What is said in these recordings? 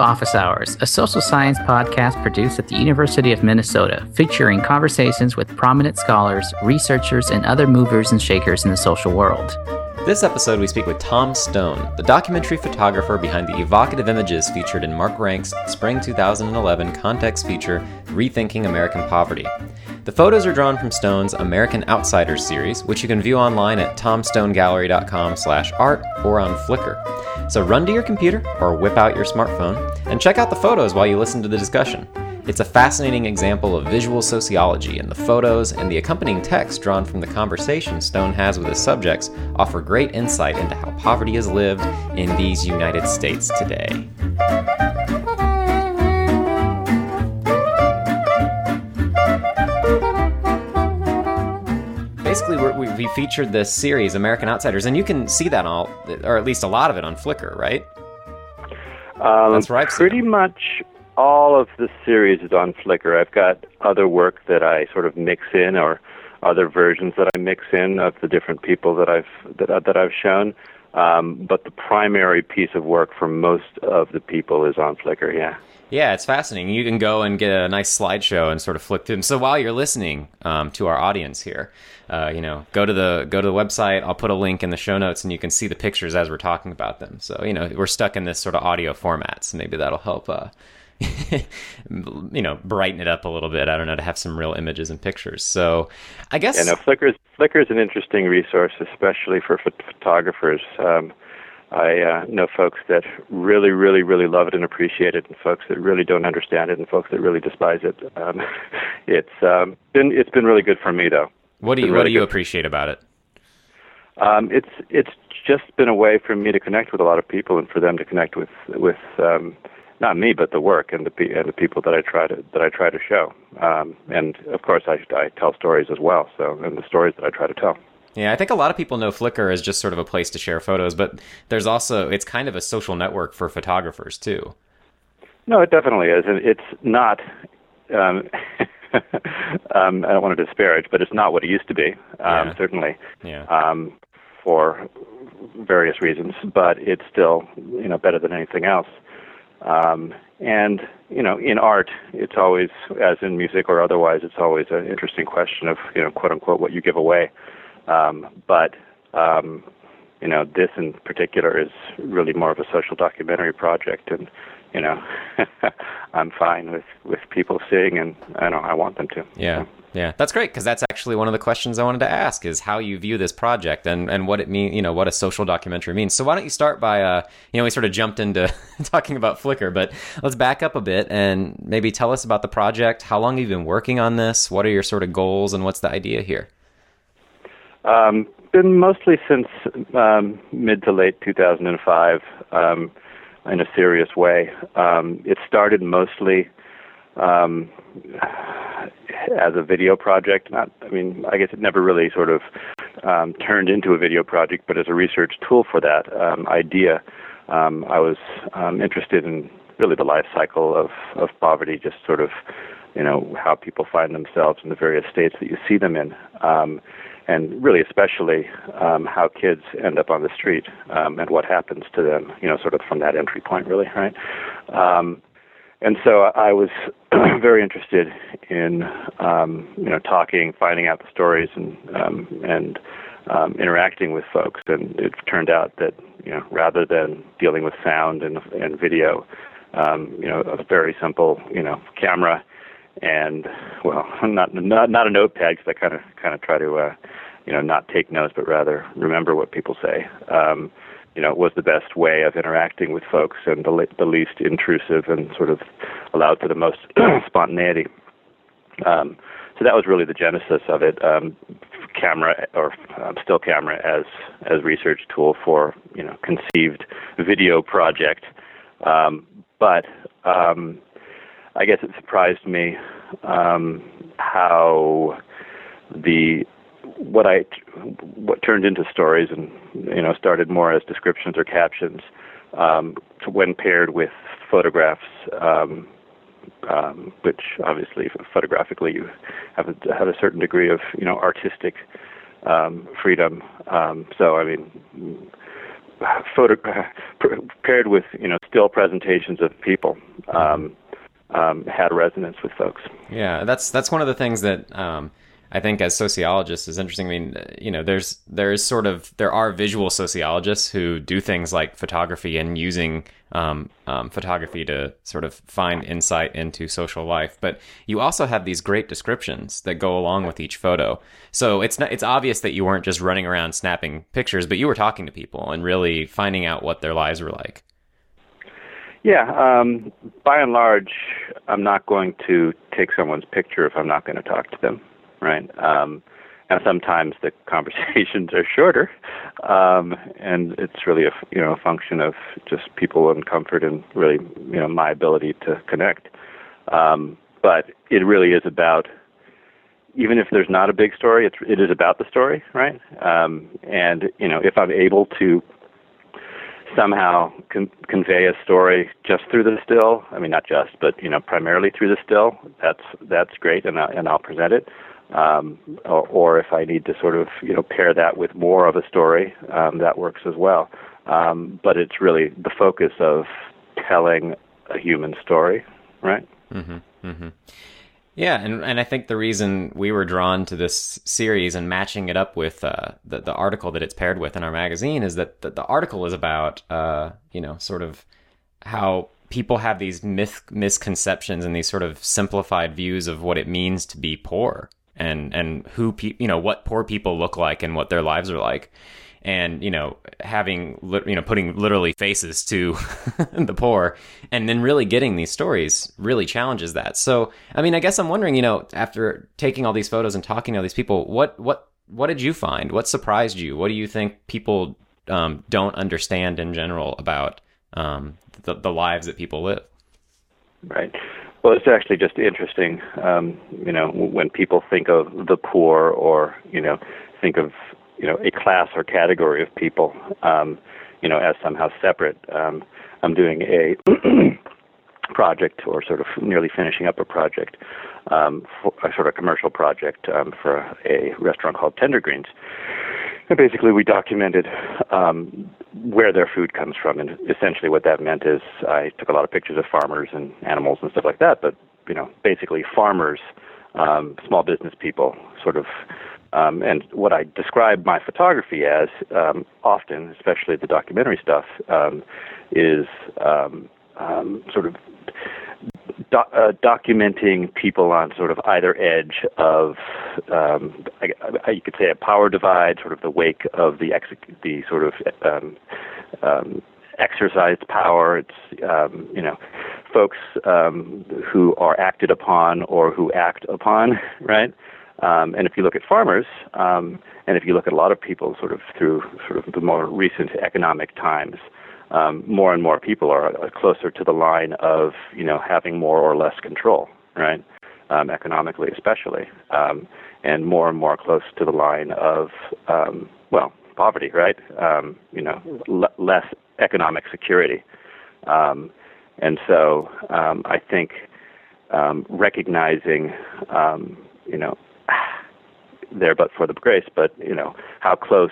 Office Hours, a social science podcast produced at the University of Minnesota, featuring conversations with prominent scholars, researchers, and other movers and shakers in the social world. This episode, we speak with Tom Stone, the documentary photographer behind the evocative images featured in Mark Rank's Spring 2011 context feature, Rethinking American Poverty. The photos are drawn from Stone's American Outsiders series, which you can view online at tomstonegallery.com/art or on Flickr. So run to your computer or whip out your smartphone and check out the photos while you listen to the discussion. It's a fascinating example of visual sociology, and the photos and the accompanying text drawn from the conversation Stone has with his subjects offer great insight into how poverty is lived in these United States today. Basically, we featured this series, American Outsiders, and you can see that all, or at least a lot of it, on Flickr, right? That's right. Pretty much all of the series is on Flickr. I've got other work that I sort of mix in, or other versions that I mix in of the different people that I've shown. But the primary piece of work for most of the people is on Flickr. Yeah. Yeah, it's fascinating. You can go and get a nice slideshow and sort of flick through them. So while you're listening to our audience here, go to the website. I'll put a link in the show notes, and you can see the pictures as we're talking about them. So we're stuck in this sort of audio format, so maybe that'll help. Brighten it up a little bit. I don't know, to have some real images and pictures. So, I guess Flickr is an interesting resource, especially for photographers. I know folks that really, really, really love it and appreciate it, and folks that really don't understand it, and folks that really despise it. It's been really good for me, though. What do you appreciate about it? It's just been a way for me to connect with a lot of people, and for them to connect with not me, but the work and the people that I try to show. And of course, I tell stories as well. So, and the stories that I try to tell. Yeah, I think a lot of people know Flickr as just sort of a place to share photos, but it's kind of a social network for photographers too. No, it definitely is, and it's not. I don't want to disparage, but it's not what it used to be. Certainly. Yeah. For various reasons, but it's still better than anything else. And in art, it's always, as in music or otherwise, it's always an interesting question of quote unquote what you give away. But this in particular is really more of a social documentary project, and I'm fine with people seeing, and I want them to. Yeah. So. Yeah, that's great, because that's actually one of the questions I wanted to ask, is how you view this project and what it means, what a social documentary means. So why don't you start by, we sort of jumped into talking about Flickr, but let's back up a bit and maybe tell us about the project. How long have you been working on this? What are your sort of goals, and what's the idea here? Been mostly since mid to late 2005 in a serious way. It started mostly as a video project. I guess it never really sort of turned into a video project, but as a research tool for that idea. I was interested in really the life cycle of poverty, just sort of, how people find themselves in the various states that you see them in. And really especially how kids end up on the street and what happens to them, sort of from that entry point, really, right? And so I was very interested in, talking, finding out the stories, and interacting with folks. And it turned out that, rather than dealing with sound and video, a very simple, camera, and not a notepad, because I kind of try to, not take notes, but rather remember what people say. Was the best way of interacting with folks, and the least intrusive, and sort of allowed for the most spontaneity. So that was really the genesis of it. Camera, or still camera, as research tool for conceived video project. But I guess it surprised me how what turned into stories, and started more as descriptions or captions, when paired with photographs, which obviously photographically you have a certain degree of artistic freedom. So paired with still presentations of people, had resonance with folks. Yeah, that's one of the things that I think as sociologists is interesting. I mean, there are visual sociologists who do things like photography and using photography to sort of find insight into social life. But you also have these great descriptions that go along with each photo. So it's obvious that you weren't just running around snapping pictures, but you were talking to people and really finding out what their lives were like. Yeah, by and large, I'm not going to take someone's picture if I'm not going to talk to them. Right, and sometimes the conversations are shorter, and it's really a function of just people and comfort and really my ability to connect. But it really is about, even if there's not a big story, it is about the story, right? And if I'm able to somehow convey a story just through the still, I mean not just, but primarily through the still, that's great, and I'll present it. Or if I need to sort of pair that with more of a story, that works as well. But it's really the focus of telling a human story, right? Mm-hmm, mm-hmm. Yeah, and I think the reason we were drawn to this series and matching it up with the article that it's paired with in our magazine is that the article is about sort of how people have these misconceptions and these sort of simplified views of what it means to be poor. And who what poor people look like and what their lives are like, and putting literally faces to the poor, and then really getting these stories really challenges that. So I mean, I guess I'm wondering, after taking all these photos and talking to all these people, what did you find? What surprised you? What do you think people don't understand in general about the lives that people live? Right. Well, it's actually just interesting, when people think of the poor or, think of, a class or category of people, as somehow separate. I'm doing a project, or sort of nearly finishing up a project, for a sort of commercial project for a restaurant called Tender Greens. And basically, we documented where their food comes from, and essentially what that meant is I took a lot of pictures of farmers and animals and stuff like that. But basically, farmers, small business people, sort of, and what I describe my photography as often, especially the documentary stuff, is sort of documenting people on sort of either edge of, you could say, a power divide, sort of the wake of the sort of exercised power. It's folks who are acted upon or who act upon, right? And if you look at farmers, and if you look at a lot of people sort of through sort of the more recent economic times, more and more people are closer to the line of, having more or less control, right? Economically especially, and more close to the line of, poverty, right? Less economic security. And so I think recognizing, there but for the grace, but, how close,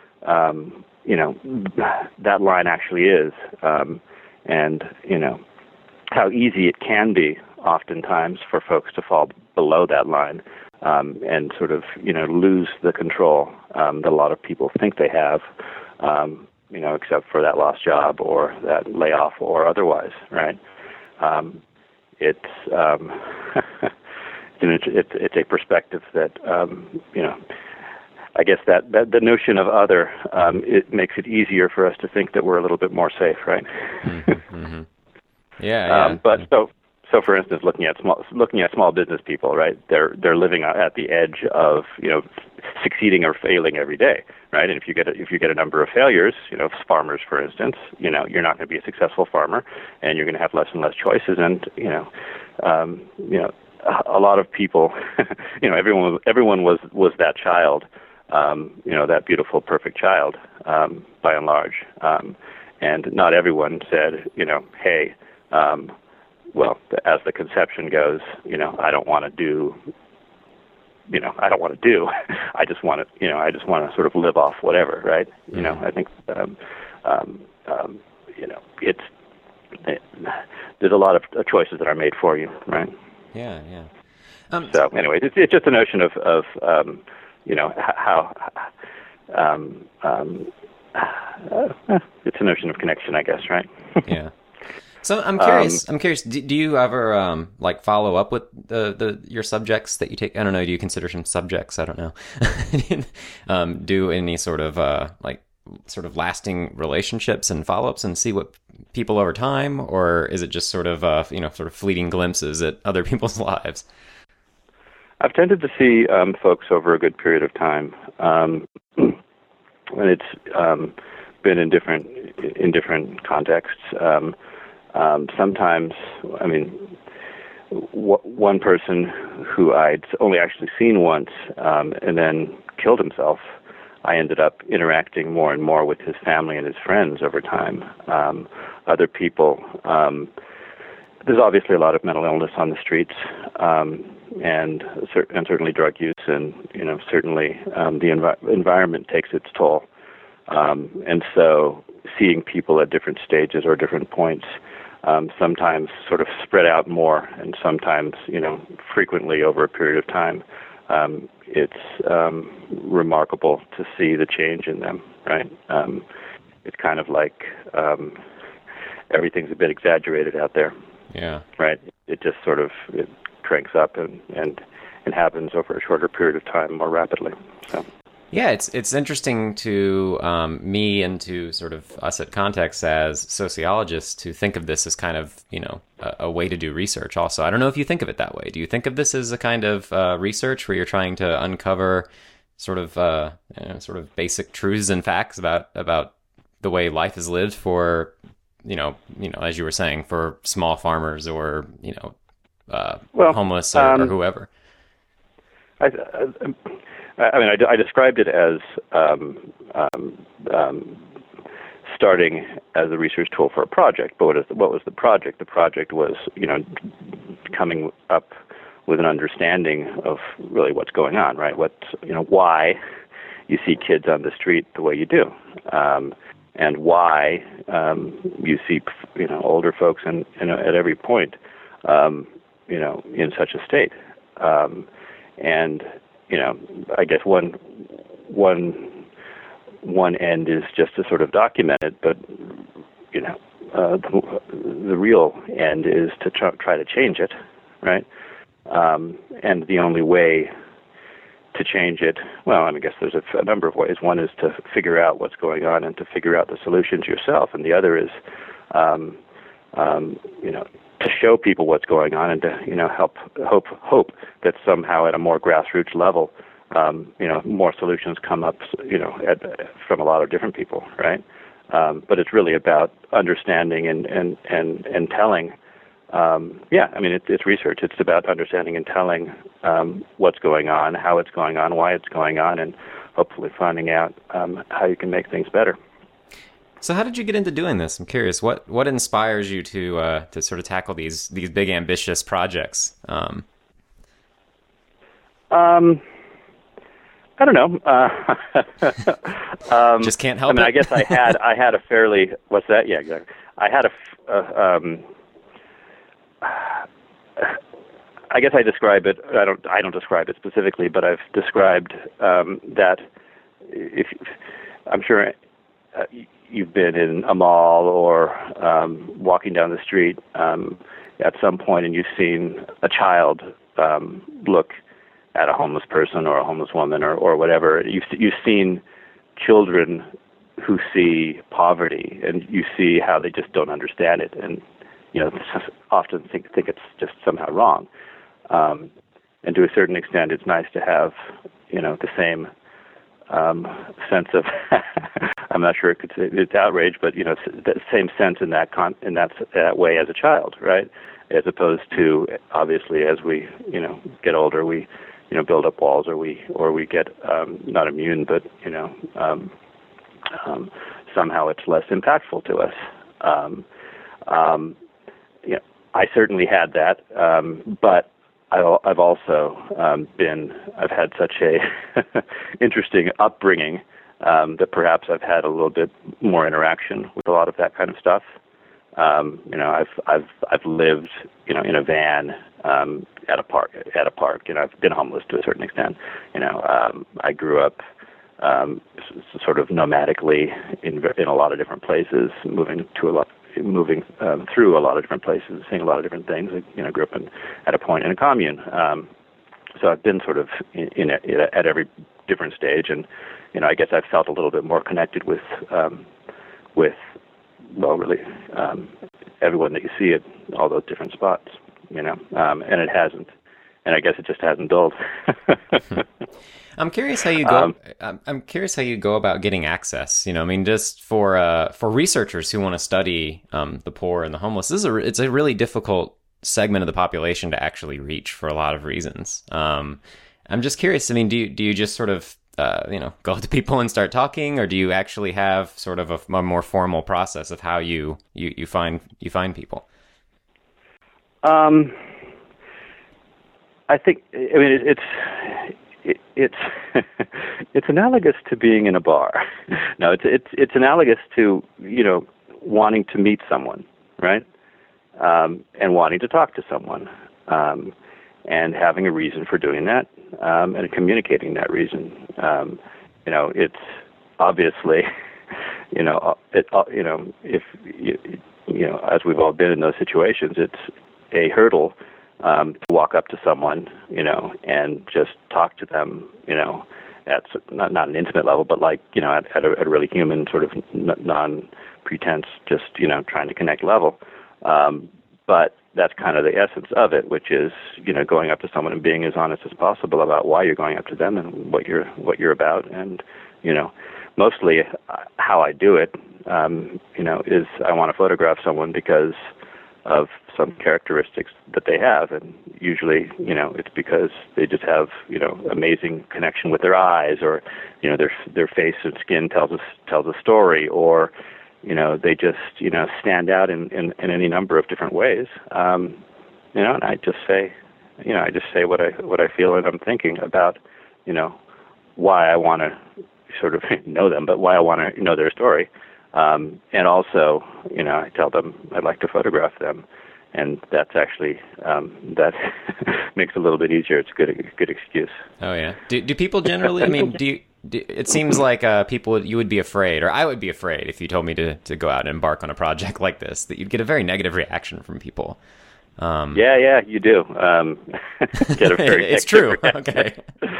that line actually is, and, how easy it can be oftentimes for folks to fall below that line, and sort of, lose the control that a lot of people think they have, except for that lost job or that layoff or otherwise, right? It's it's a perspective that, I guess that the notion of other, it makes it easier for us to think that we're a little bit more safe, right? Mm-hmm, mm-hmm. Yeah. But so for instance, looking at small business people, right? They're living at the edge of succeeding or failing every day, right? And if you get a number of failures, farmers, for instance, you're not going to be a successful farmer, and you're going to have less and less choices, and a lot of people, everyone was that child, that beautiful, perfect child, by and large, and not everyone said, hey. Well, as the conception goes, I don't want to do. I don't want to do. I just want to, I just want to sort of live off whatever, right? I think it's there's a lot of choices that are made for you, right? Yeah, yeah. So anyway, it's just a notion of how it's a notion of connection, I guess, right? Yeah. So I'm curious. Do you ever follow up with your subjects that you take? I don't know. Do you consider them subjects? I don't know. Do any sort of lasting relationships and follow-ups and see what people over time, or is it just sort of fleeting glimpses at other people's lives? I've tended to see folks over a good period of time, and it's been in different contexts. Sometimes, I mean, one person who I'd only actually seen once and then killed himself, I ended up interacting more and more with his family and his friends over time. Other people, there's obviously a lot of mental illness on the streets, and certainly drug use, and certainly the environment takes its toll. And so seeing people at different stages or different points, sometimes sort of spread out more, and sometimes frequently over a period of time, it's remarkable to see the change in them, right? It's kind of like everything's a bit exaggerated out there. Yeah. Right. It just sort of cranks up and happens over a shorter period of time more rapidly. So. Yeah, it's interesting to me and to sort of us at Context as sociologists to think of this as kind of a way to do research. Also, I don't know if you think of it that way. Do you think of this as a kind of research where you're trying to uncover sort of basic truths and facts about the way life is lived for as you were saying, for small farmers or homeless or whoever? I described it as starting as a research tool for a project. But what was the project? The project was, coming up with an understanding of really what's going on, right? Why you see kids on the street the way you do, and why you see, older folks at every point, in such a state, and I guess one end is just to sort of document it, but the real end is to try to change it, right? And the only way to change it, well, I guess there's a number of ways. One is to figure out what's going on and to figure out the solutions yourself, and the other is, to show people what's going on and to hope that somehow at a more grassroots level, more solutions come up, from a lot of different people, right? But it's really about understanding and telling. It's research. It's about understanding and telling what's going on, how it's going on, why it's going on, and hopefully finding out how you can make things better. So how did you get into doing this? I'm curious. What inspires you to sort of tackle these big ambitious projects? I don't know. Just can't help it. I guess I had a fairly, what's that? Yeah, exactly. I had I guess I describe it. I don't describe it specifically, but I've described that I'm sure you've been in a mall or walking down the street at some point, and you've seen a child look at a homeless person or a homeless woman or whatever. You've seen children who see poverty, and you see how they just don't understand it, and often think it's just somehow wrong. And to a certain extent, it's nice to have the same sense of I'm not sure it's outrage, but the same sense in that way as a child, right? As opposed to, obviously, as we get older, we build up walls, or we get not immune, but somehow it's less impactful to us. I certainly had that, but I've also I've had such a interesting upbringing that perhaps I've had a little bit more interaction with a lot of that kind of stuff. I've lived, in a van at a park. I've been homeless to a certain extent. I grew up sort of nomadically in a lot of different places, moving through a lot of different places, seeing a lot of different things. I grew up at a point in a commune. So I've been sort of at every different stage, and I guess I've felt a little bit more connected with everyone that you see at all those different spots, and it hasn't, and I guess it just hasn't dulled. I'm curious how you go. I'm curious how you go about getting access. Just for researchers who want to study the poor and the homeless, it's a really difficult segment of the population to actually reach for a lot of reasons. I'm just curious. Do you just sort of go up to people and start talking, or do you actually have sort of a more formal process of how you find people? I think it's it's analogous to being in a bar. No, it's analogous to wanting to meet someone, right? And wanting to talk to someone, and having a reason for doing that, and communicating that reason. It's obviously, if as we've all been in those situations, it's a hurdle to walk up to someone, and just talk to them, at not an intimate level, but like, at a really human sort of non-pretense, just, trying to connect level. But that's kind of the essence of it, which is, going up to someone and being as honest as possible about why you're going up to them and what you're about. And, mostly how I do it, is I want to photograph someone because of some characteristics that they have. And usually, it's because they just have, amazing connection with their eyes, or, their face and skin tells a story, or, they just, stand out in any number of different ways. And I just say, what I feel and I'm thinking about, why I want to sort of know them, but why I want to know their story. And also, I tell them I'd like to photograph them. And that's actually, that makes it a little bit easier. It's a good excuse. Oh, yeah. Do people generally, it seems like you would be afraid, or I would be afraid if you told me to go out and embark on a project like this, that you'd get a very negative reaction from people. Yeah, you do. Get a very it's true. Okay.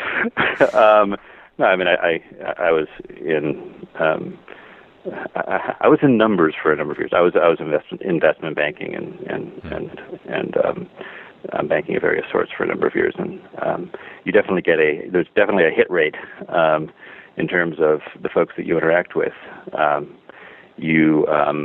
No, I was in I was in numbers for a number of years. I was investment banking and banking of various sorts for a number of years, and you definitely there's definitely a hit rate in terms of the folks that you interact with. You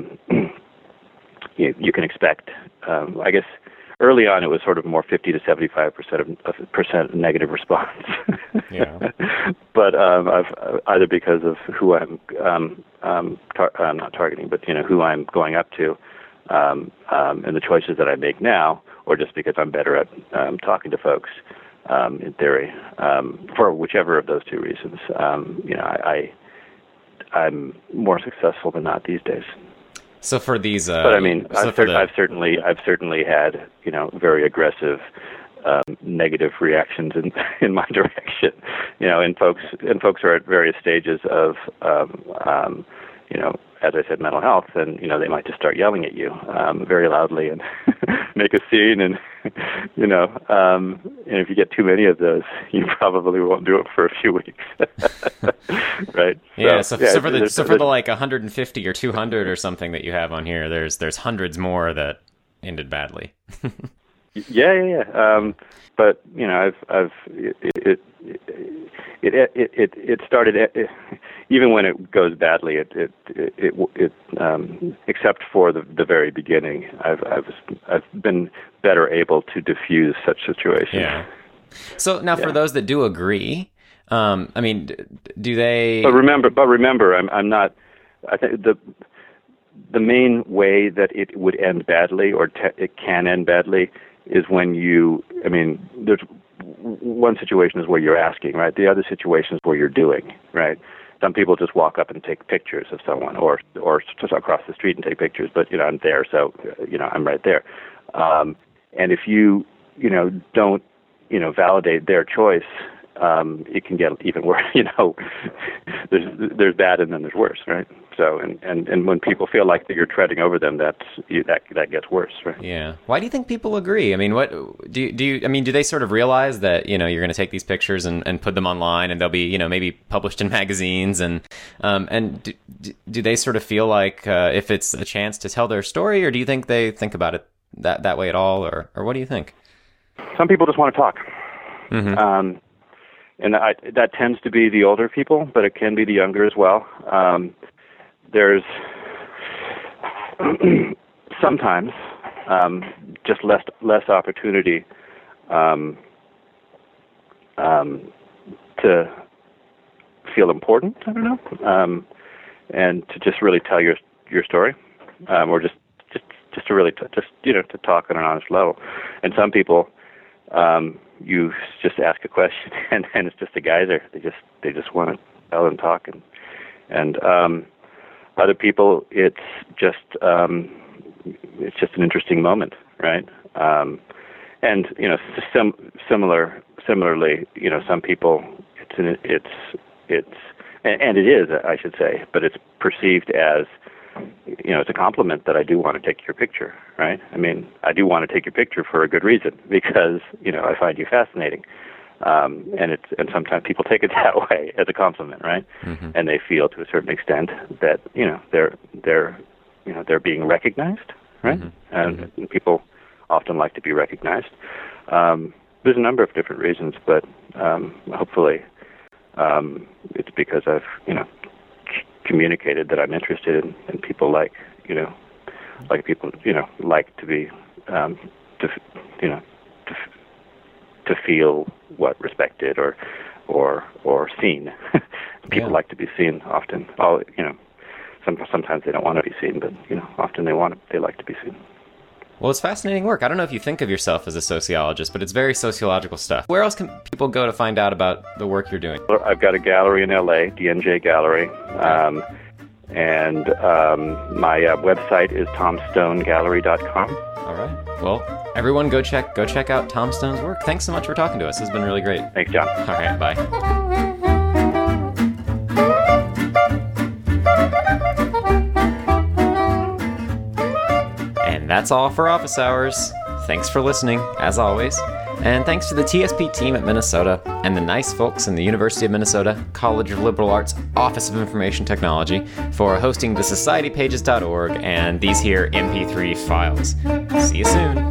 can expect, I guess. Early on, it was sort of more 50 to 75% negative response. Yeah. But I've either because of who I'm not targeting, but who I'm going up to, and the choices that I make now, or just because I'm better at talking to folks, in theory, for whichever of those two reasons, I'm more successful than not these days. So for these, but I've certainly had very aggressive negative reactions in my direction, and folks are at various stages of as I said, mental health, and they might just start yelling at you very loudly and make a scene, and and if you get too many of those, you probably won't do it for a few weeks, right? Yeah. So for the like 150 or 200 or something that you have on here, there's hundreds more that ended badly. Yeah. But it started even when it goes badly. It except for the very beginning, I've been better able to diffuse such situations. Yeah. So now, for those that do agree, do they? But remember, I'm not. I think the main way that it would end badly, or it can end badly, is when there's one situation is where you're asking, right? The other situation is where you're doing, right? some people just walk up and take pictures of someone, or just across the street and take pictures. But I'm there, so I'm right there. And if you don't validate their choice, it can get even worse. There's bad and then there's worse, right? So and when people feel like that you're treading over them, that gets worse, right? Yeah. Why do you think people agree? I mean, what do they sort of realize that you're going to take these pictures and put them online, and they'll be maybe published in magazines, and do they sort of feel like if it's a chance to tell their story, or do you think they think about it that way at all, or what do you think? Some people just want to talk. Mm-hmm. And that tends to be the older people, but it can be the younger as well. There's sometimes just less opportunity to feel important. I don't know, and to just really tell your story, or just to really to talk on an honest level. And some people, you just ask a question and it's just a geyser. They just want to tell and talk, and other people it's just an interesting moment, right? And similarly, some people and it is, I should say, but it's perceived as it's a compliment that I do want to take your picture, right? I mean, I do want to take your picture for a good reason, because I find you fascinating, and sometimes people take it that way as a compliment, right? Mm-hmm. And they feel to a certain extent that they're being recognized, right? Mm-hmm. And people often like to be recognized. There's a number of different reasons, but hopefully it's because I've communicated that I'm interested in, and people like people like to be to feel respected or seen. People like to be seen often. Sometimes they don't want to be seen, but often they like to be seen. Well, it's fascinating work. I don't know if you think of yourself as a sociologist, but it's very sociological stuff. Where else can people go to find out about the work you're doing? I've got a gallery in LA, DNJ Gallery, and my website is tomstonegallery.com. All right. Well, everyone go check out Tom Stone's work. Thanks so much for talking to us. This has been really great. Thanks, John. All right, bye. And that's all for Office Hours. Thanks for listening, as always. And thanks to the TSP team at Minnesota and the nice folks in the University of Minnesota College of Liberal Arts Office of Information Technology for hosting the societypages.org and these here MP3 files. See you soon.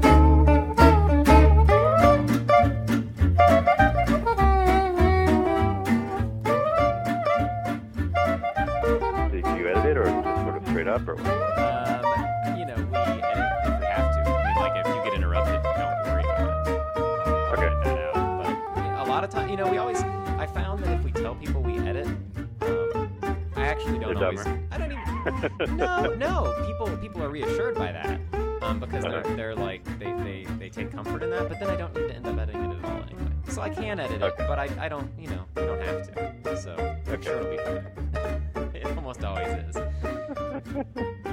Do you edit it, or just sort of straight up, or what? We edit if we have to. I mean, like, if you get interrupted, don't worry about it. I'll edit that out. But a lot of times, I found that if we tell people we edit, I actually don't They're always. dumber. I don't even. No. People are reassured by that because they're like they take comfort in that. But then I don't need to end up editing it at all anyway. So I can edit it, but I don't. You don't have to. So I'm sure it'll be fine. It almost always is.